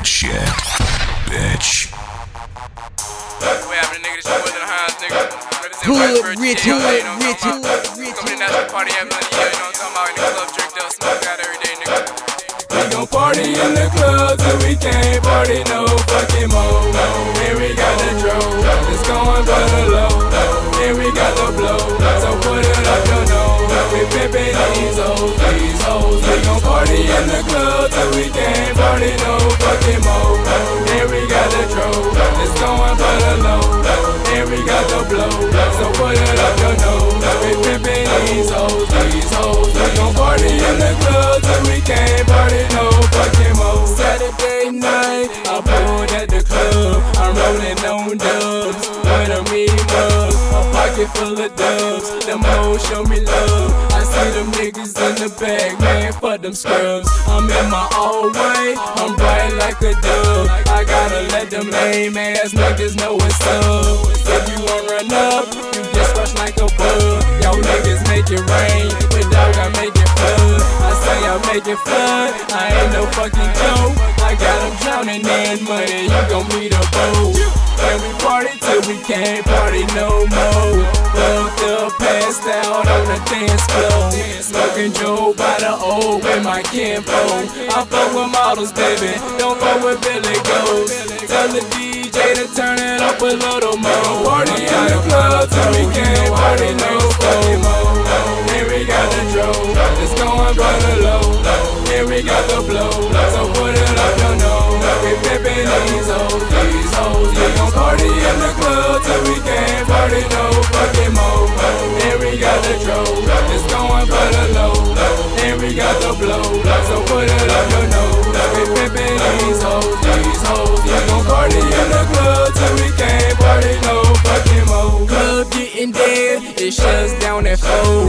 good shit. Bitch. We having a nigga that's more than a house, nigga. Hood, rich, Coming hood, in rich, National hood. Party every year, you know what I'm talking about? In the club, drinked up, smoked out every day, nigga. We gon' party in the club till we can't party no fucking more. Here we got the drove, it's going for the low. Here we got the blow, so put it up your nose. We pimpin' these hoes. We gon' party in the club till we can't party no fucking more. Here we got the drove, it's going for the low. Here we got the blow, so put it up your nose. We pimpin' these hoes. We gon' party in the club till we can't party no fucking more. Saturday night, I pulled at the club. I'm rolling on dubs with a mean mug, a pocket full of dubs. Them hoes show me love. I see them niggas in the bag, man, fuck them scrubs. I'm in my all white, I'm bright like a dove. I gotta let them lame ass niggas know what's up. If you won't run up, you just rush like a bug. Y'all niggas make it rain, but dog, I make it flood. I say I make it flood, I ain't no fucking joke. I got them drowning in money, you gon' meet a boat. And we party till we can't party no more. Fucked up, passed out on the dance floor. Smoking Joe by the O with my kinfolk. I fuck with models, baby, don't fuck with Billy Ghost. Tell the DJ to turn it up a little more. Party in the club till we can't party no more. Here we got the drove, it's going for the low. Here we got the blow, so put it up your nose. We pimpin' these hoes. We gon' party in the club till we can't party no fucking more. Here we got the drove, it's going for the low. Here we got the blow, so put it up your nose. We pimpin' these hoes. We gon' party in the club till we can't party no fucking more. Club getting dead, it shuts down at 4.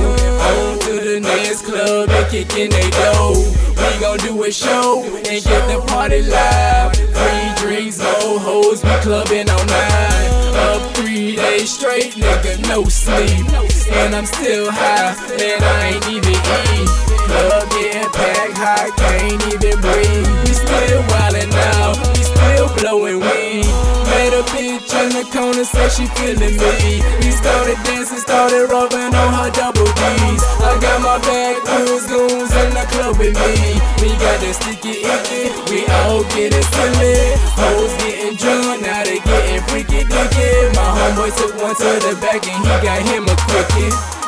On to the next club and kickin' they dough. We gon' do a show and get the party live. Free drinks, more hoes, we clubbing all night. Up 3 days straight, nigga, no sleep. And I'm still high, man, I ain't even eat. Club getting packed high, can't even breathe. We still wildin' now, we still blowing weed. Met a bitch in the corner, said she feelin' me. We started dancing, started rubbing on her double D's. I got my backwoods goons in the club with me. We got that sticky icky, we all getting silly. Hoes getting drunk, now they getting freaky dicky. My homeboy took one to the back and he got him a quickie.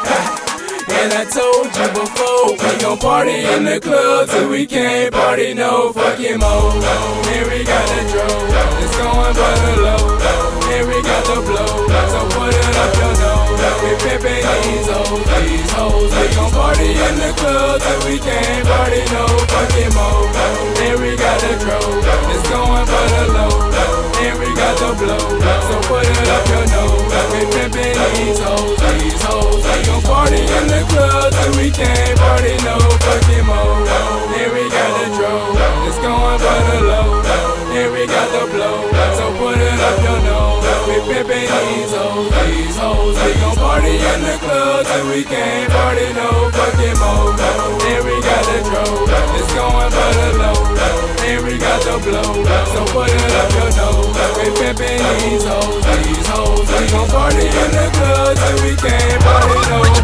And I told you before, we gon' party in the club till we can't party no fucking more. Here we got the drove, it's going for the low. Here we got the blow, so put it up your nose. We pimpin' these hoes. We gon' party in the club till we can't party no fucking more. Here we got the drove, it's going for the low. Here we got the blow, so put it up your nose. We pimpin' these hoes. We gon' party in the club till we can't party no fucking more. Here we got the drove, it's going for the low. Here we got the blow, so put it up your nose. We pimpin' these hoes. We gon' party in the club till we can't party no fucking more. Here we got the drove, it's going for the low. Here we got the blow, so put it up your nose. We pimpin' these hoes. We gon' party in the club till we can't party no